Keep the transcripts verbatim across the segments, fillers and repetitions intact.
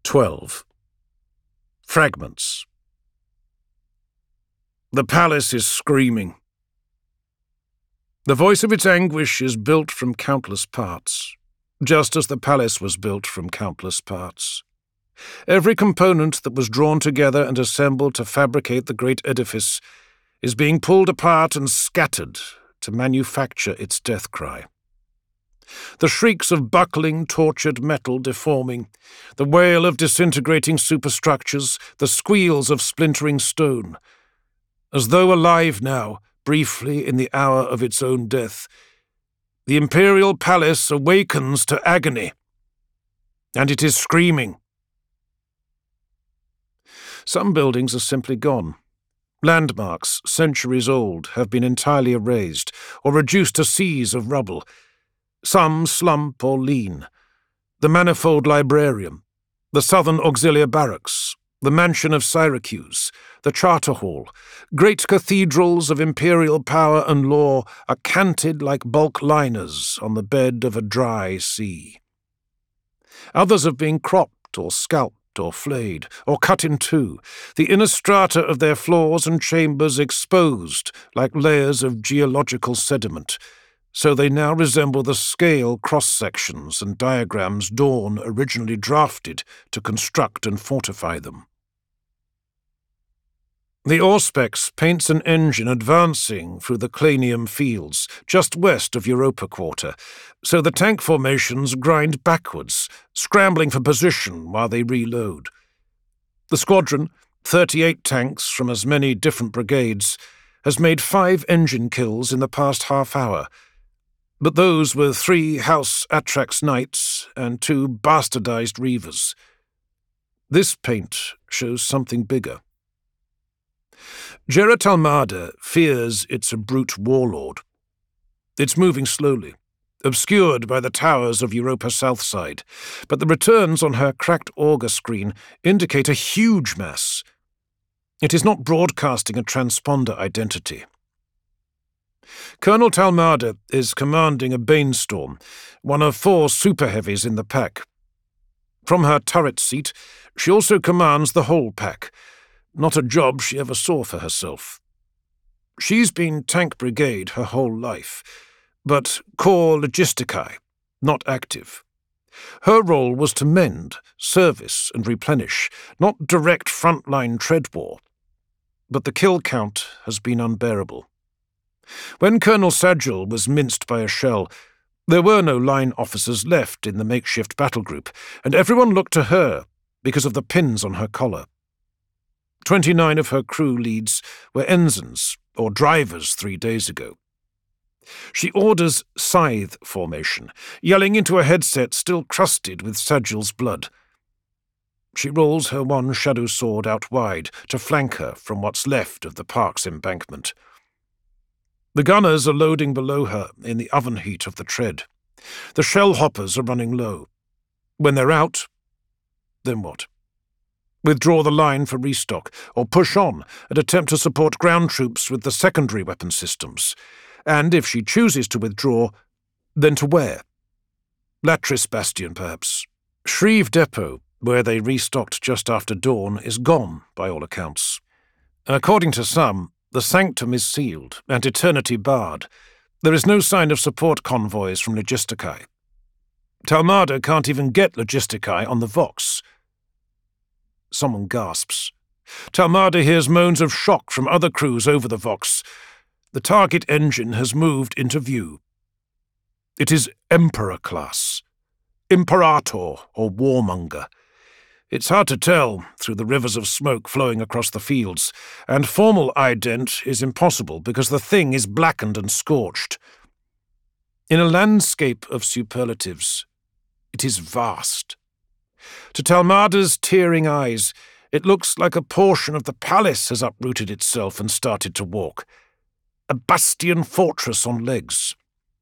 twelve. Fragments. The palace is screaming. The voice of its anguish is built from countless parts, just as the palace was built from countless parts. Every component that was drawn together and assembled to fabricate the great edifice is being pulled apart and scattered to manufacture its death cry. The shrieks of buckling, tortured metal deforming, the wail of disintegrating superstructures, the squeals of splintering stone. As though alive now, briefly in the hour of its own death, the imperial palace awakens to agony, and it is screaming. Some buildings are simply gone. Landmarks, centuries old, have been entirely erased or reduced to seas of rubble. Some slump or lean. The manifold librarium, the Southern Auxiliary Barracks, the Mansion of Syracuse, the Charter Hall, great cathedrals of imperial power and law are canted like bulk liners on the bed of a dry sea. Others have been cropped or scalped or flayed or cut in two, the inner strata of their floors and chambers exposed like layers of geological sediment, so they now resemble the scale cross-sections and diagrams Dawn originally drafted to construct and fortify them. The Auspex paints an engine advancing through the Clanium fields, just west of Europa Quarter, so the tank formations grind backwards, scrambling for position while they reload. The squadron, thirty-eight tanks from as many different brigades, has made five engine kills in the past half hour, but those were three House Atrax Knights and two bastardized Reavers. This paint shows something bigger. Jera Talmada fears it's a brute warlord. It's moving slowly, obscured by the towers of Europa Southside, but the returns on her cracked auger screen indicate a huge mass. It is not broadcasting a transponder identity. Colonel Talmada is commanding a Banestorm, one of four super heavies in the pack. From her turret seat, she also commands the whole pack, not a job she ever saw for herself. She's been tank brigade her whole life, but core logisticae, not active. Her role was to mend, service, and replenish, not direct frontline tread war. But the kill count has been unbearable. When Colonel Sagil was minced by a shell, there were no line officers left in the makeshift battle group, and everyone looked to her because of the pins on her collar. Twenty-nine of her crew leads were ensigns or drivers three days ago. She orders scythe formation, yelling into a headset still crusted with Sagil's blood. She rolls her one shadow sword out wide to flank her from what's left of the park's embankment. The gunners are loading below her in the oven heat of the tread. The shell hoppers are running low. When they're out, then what? Withdraw the line for restock, or push on and attempt to support ground troops with the secondary weapon systems. And if she chooses to withdraw, then to where? Latris Bastion, perhaps. Shreve Depot, where they restocked just after dawn, is gone, by all accounts. According to some, the Sanctum is sealed and Eternity barred. There is no sign of support convoys from Logisticae. Talmada can't even get Logisticae on the Vox. Someone gasps. Talmada hears moans of shock from other crews over the Vox. The target engine has moved into view. It is Emperor class. Imperator or Warmonger. It's hard to tell through the rivers of smoke flowing across the fields, and formal ident is impossible because the thing is blackened and scorched. In a landscape of superlatives, it is vast. To Talmada's tearing eyes, it looks like a portion of the palace has uprooted itself and started to walk. A bastion fortress on legs.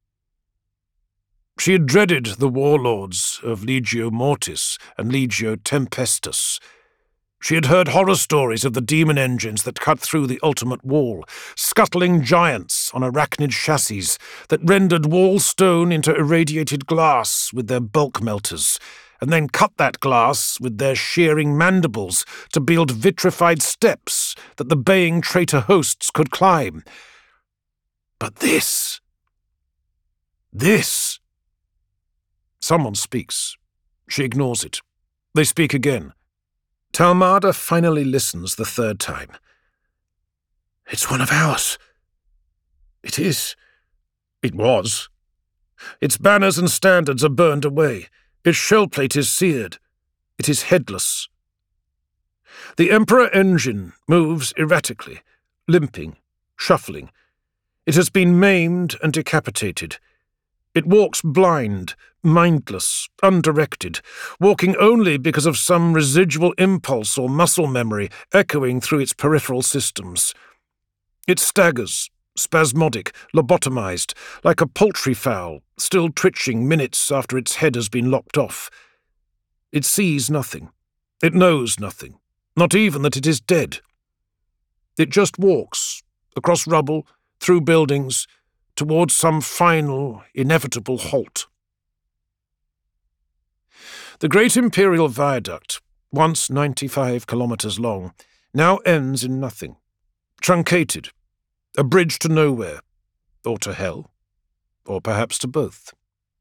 She had dreaded the warlords of Legio Mortis and Legio Tempestus. She had heard horror stories of the demon engines that cut through the ultimate wall, scuttling giants on arachnid chassis that rendered wall stone into irradiated glass with their bulk melters, and then cut that glass with their shearing mandibles to build vitrified steps that the baying traitor hosts could climb. But this... this... Someone speaks. She ignores it. They speak again. Talmada finally listens the third time. "It's one of ours." "It is. It was. Its banners and standards are burned away. Its shell plate is seared. It is headless. The Emperor engine moves erratically, limping, shuffling. It has been maimed and decapitated. It walks blind, mindless, undirected, walking only because of some residual impulse or muscle memory echoing through its peripheral systems. It staggers, spasmodic, lobotomized, like a poultry fowl, still twitching minutes after its head has been lopped off. It sees nothing. It knows nothing, not even that it is dead. It just walks, across rubble, through buildings, towards some final, inevitable halt. The Great Imperial Viaduct, once ninety-five kilometres long, now ends in nothing, truncated, a bridge to nowhere, or to hell, or perhaps to both.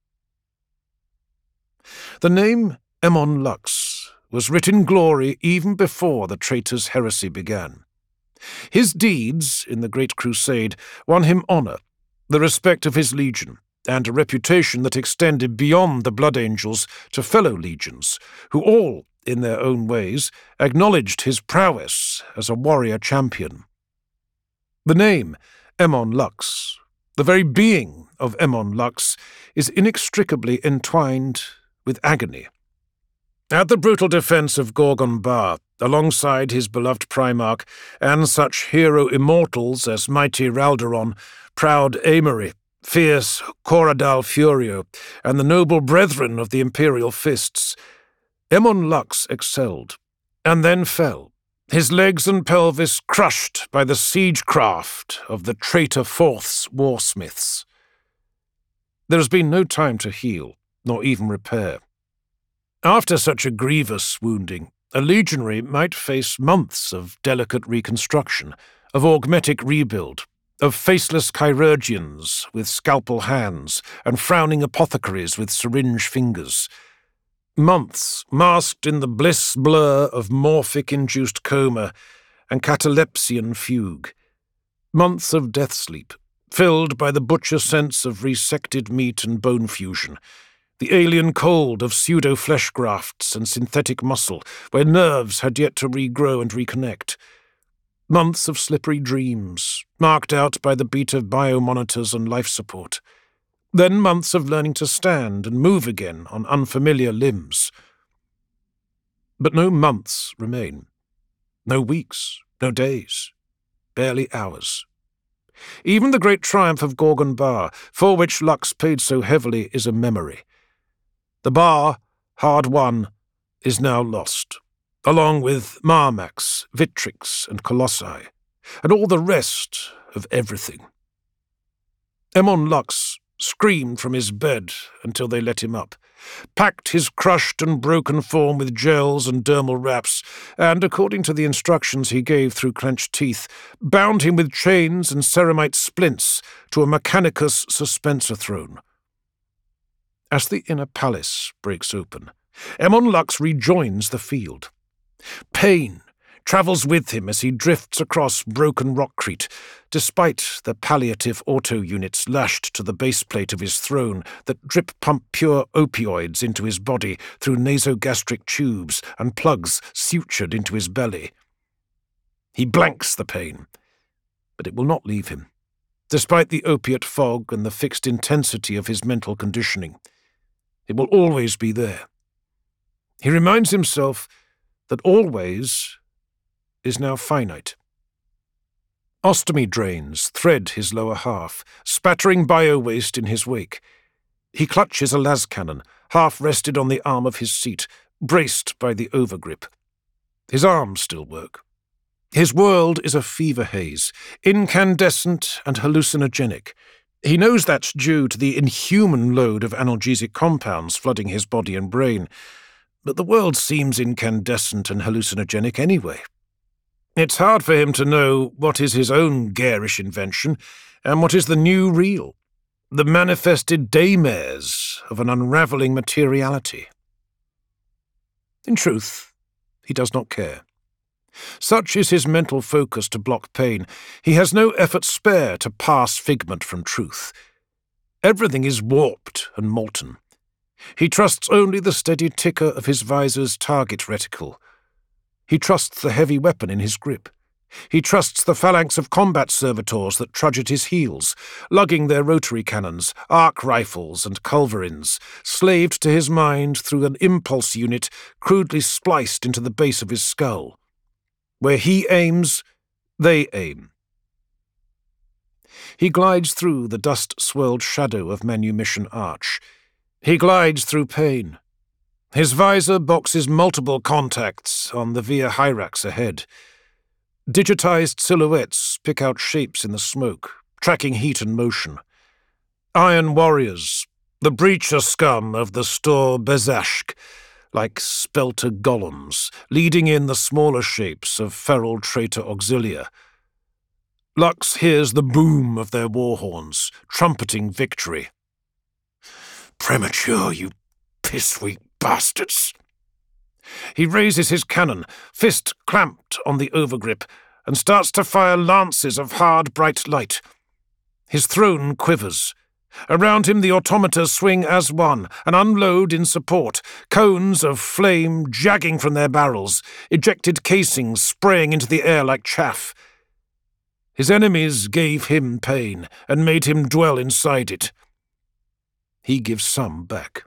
The name Aemon Lux was writ in glory even before the traitor's heresy began. His deeds in the Great Crusade won him honour, the respect of his legion, and a reputation that extended beyond the Blood Angels to fellow legions, who all, in their own ways, acknowledged his prowess as a warrior champion. The name, Aemon Lux, the very being of Aemon Lux, is inextricably entwined with agony. At the brutal defence of Gorgon Bar, alongside his beloved Primarch and such hero immortals as mighty Ralderon, proud Amory, fierce Coradal Furio, and the noble brethren of the Imperial Fists, Aemon Lux excelled, and then fell, his legs and pelvis crushed by the siegecraft of the traitor Fourth's warsmiths. There has been no time to heal, nor even repair. After such a grievous wounding, a legionary might face months of delicate reconstruction, of augmetic rebuild, of faceless chirurgeons with scalpel hands and frowning apothecaries with syringe fingers. Months masked in the bliss blur of morphic-induced coma and catalepsian fugue. Months of death sleep, filled by the butcher sense of resected meat and bone fusion, the alien cold of pseudo-flesh grafts and synthetic muscle, where nerves had yet to regrow and reconnect. Months of slippery dreams, marked out by the beat of biomonitors and life support. Then months of learning to stand and move again on unfamiliar limbs. But no months remain. No weeks, no days, barely hours. Even the great triumph of Gorgon Bar, for which Lux paid so heavily, is a memory. The bar, hard won, is now lost, along with Marmax, Vitrix, and Colossi, and all the rest of everything. Aemon Lux screamed from his bed until they let him up, packed his crushed and broken form with gels and dermal wraps, and, according to the instructions he gave through clenched teeth, bound him with chains and ceramite splints to a Mechanicus suspensor throne. As the inner palace breaks open, Aemon Lux rejoins the field. Pain travels with him as he drifts across broken rockcrete, despite the palliative auto-units lashed to the baseplate of his throne that drip-pump pure opioids into his body through nasogastric tubes and plugs sutured into his belly. He blanks the pain, but it will not leave him, despite the opiate fog and the fixed intensity of his mental conditioning. It will always be there. He reminds himself that always is now finite. Ostomy drains thread his lower half, spattering bio-waste in his wake. He clutches a las cannon, half rested on the arm of his seat, braced by the overgrip. His arms still work. His world is a fever haze, incandescent and hallucinogenic. He knows that's due to the inhuman load of analgesic compounds flooding his body and brain, but the world seems incandescent and hallucinogenic anyway. It's hard for him to know what is his own garish invention and what is the new real, the manifested daymares of an unravelling materiality. In truth, he does not care. Such is his mental focus to block pain. He has no effort spare to pass figment from truth. Everything is warped and molten. He trusts only the steady ticker of his visor's target reticle. He trusts the heavy weapon in his grip. He trusts the phalanx of combat servitors that trudge at his heels, lugging their rotary cannons, arc rifles, and culverins, slaved to his mind through an impulse unit crudely spliced into the base of his skull. Where he aims, they aim. He glides through the dust-swirled shadow of Manumission Arch. He glides through pain. His visor boxes multiple contacts on the Via Hyrax ahead. Digitized silhouettes pick out shapes in the smoke, tracking heat and motion. Iron warriors, the breacher scum of the Stor Bezashk, like spelter golems, leading in the smaller shapes of feral traitor auxilia. Lux hears the boom of their war horns, trumpeting victory. Premature, you piss-weak bastards. He raises his cannon, fist clamped on the overgrip, and starts to fire lances of hard, bright light. His throne quivers. Around him the automatas swing as one and unload in support, cones of flame jagging from their barrels, ejected casings spraying into the air like chaff. His enemies gave him pain and made him dwell inside it. He gives some back.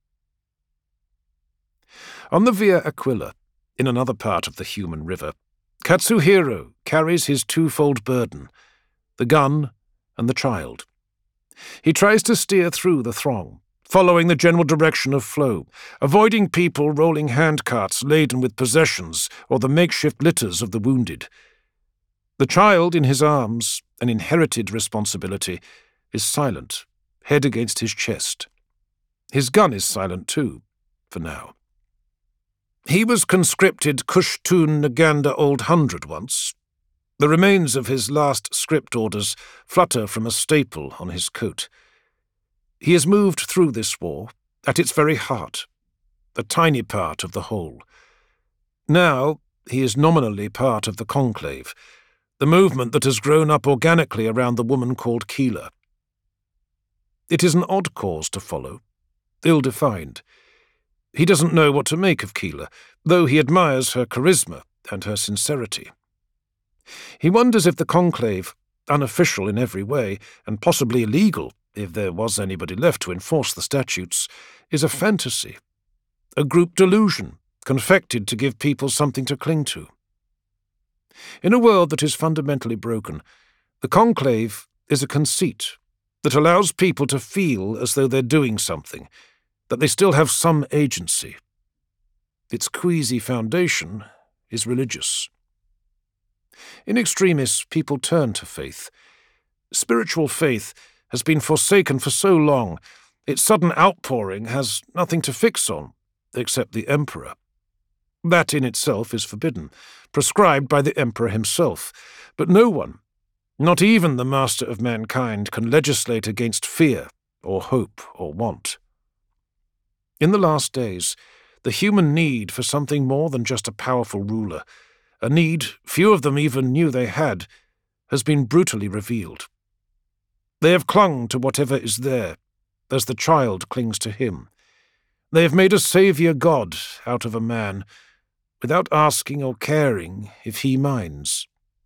On the Via Aquila, in another part of the human river, Katsuhiro carries his twofold burden, the gun and the child. He tries to steer through the throng, following the general direction of flow, avoiding people rolling handcarts laden with possessions or the makeshift litters of the wounded. The child in his arms, an inherited responsibility, is silent, head against his chest. His gun is silent too, for now. He was conscripted Kushtun Naganda Old Hundred once. The remains of his last script orders flutter from a staple on his coat. He has moved through this war, at its very heart, a tiny part of the whole. Now he is nominally part of the Conclave, the movement that has grown up organically around the woman called Keela. It is an odd cause to follow, ill-defined. He doesn't know what to make of Keela, though he admires her charisma and her sincerity. He wonders if the Conclave, unofficial in every way, and possibly illegal, if there was anybody left to enforce the statutes, is a fantasy, a group delusion, confected to give people something to cling to. In a world that is fundamentally broken, the Conclave is a conceit that allows people to feel as though they're doing something, that they still have some agency. Its queasy foundation is religious. In extremis, people turn to faith. Spiritual faith has been forsaken for so long, its sudden outpouring has nothing to fix on, except the Emperor. That in itself is forbidden, prescribed by the Emperor himself, but no one, not even the master of mankind, can legislate against fear or hope or want. In the last days, the human need for something more than just a powerful ruler, a need few of them even knew they had, has been brutally revealed. They have clung to whatever is there, as the child clings to him. They have made a saviour god out of a man, without asking or caring if he minds.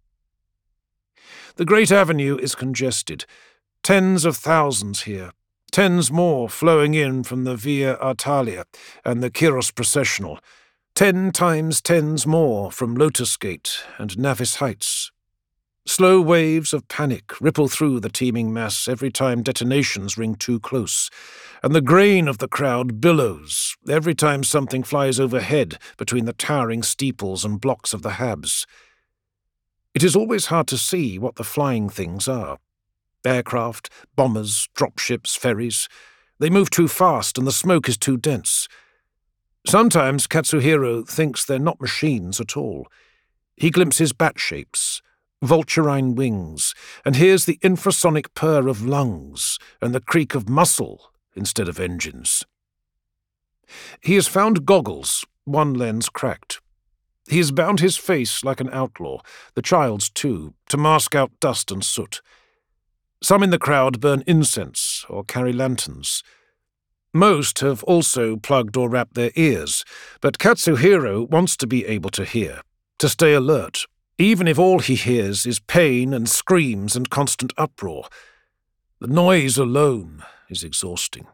The great avenue is congested, tens of thousands here, tens more flowing in from the Via Artalia and the Kyros Processional, ten times tens more from Lotus Gate and Navis Heights. Slow waves of panic ripple through the teeming mass every time detonations ring too close, and the grain of the crowd billows every time something flies overhead between the towering steeples and blocks of the Habs. It is always hard to see what the flying things are. Aircraft, bombers, dropships, ferries. They move too fast and the smoke is too dense. Sometimes Katsuhiro thinks they're not machines at all. He glimpses bat shapes, vulturine wings, and hears the infrasonic purr of lungs and the creak of muscle instead of engines. He has found goggles, one lens cracked. He has bound his face like an outlaw, the child's too, to mask out dust and soot. Some in the crowd burn incense or carry lanterns. Most have also plugged or wrapped their ears, but Katsuhiro wants to be able to hear, to stay alert, even if all he hears is pain and screams and constant uproar. The noise alone is exhausting.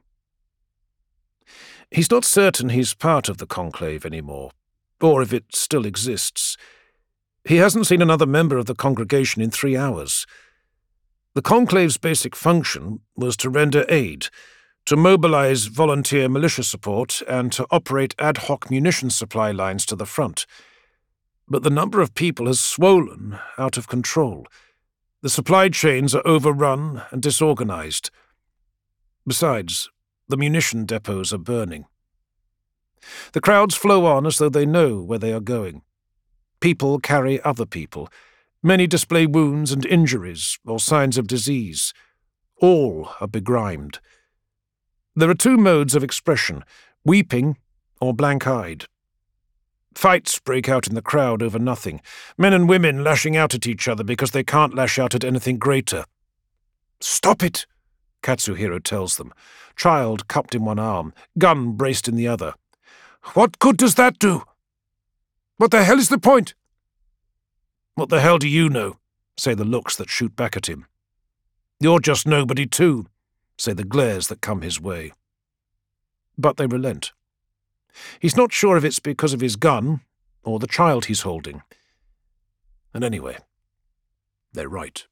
He's not certain he's part of the conclave anymore, or if it still exists. He hasn't seen another member of the congregation in three hours. The conclave's basic function was to render aid, to mobilize volunteer militia support, and to operate ad hoc munition supply lines to the front. But the number of people has swollen out of control. The supply chains are overrun and disorganized. Besides, the munition depots are burning. The crowds flow on as though they know where they are going. People carry other people. Many display wounds and injuries or signs of disease. All are begrimed. There are two modes of expression, weeping or blank-eyed. Fights break out in the crowd over nothing, men and women lashing out at each other because they can't lash out at anything greater. "Stop it!" Katsuhiro tells them, child cupped in one arm, gun braced in the other. "What good does that do? What the hell is the point?" "What the hell do you know?" say the looks that shoot back at him. "You're just nobody too," say the glares that come his way. But they relent. He's not sure if it's because of his gun or the child he's holding. And anyway, they're right.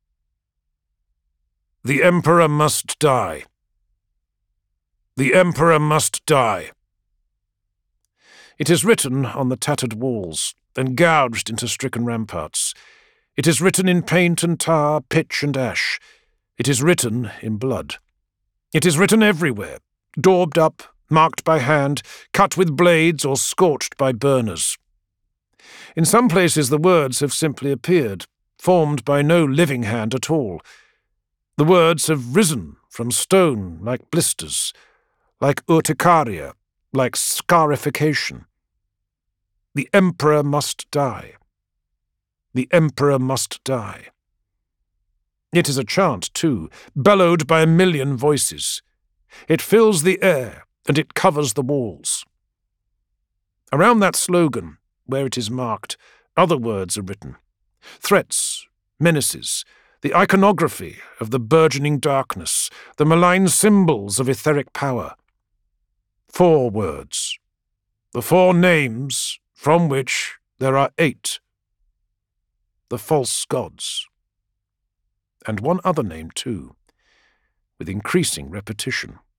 The Emperor must die. The Emperor must die. It is written on the tattered walls, and gouged into stricken ramparts. It is written in paint and tar, pitch and ash. It is written in blood. It is written everywhere, daubed up, marked by hand, cut with blades or scorched by burners. In some places the words have simply appeared, formed by no living hand at all. The words have risen from stone like blisters, like urticaria, like scarification. The Emperor must die. The Emperor must die. It is a chant, too, bellowed by a million voices. It fills the air, and it covers the walls. Around that slogan, where it is marked, other words are written. Threats, menaces, the iconography of the burgeoning darkness, the malign symbols of etheric power. Four words. The four names from which there are eight. The false gods. And one other name, too, with increasing repetition.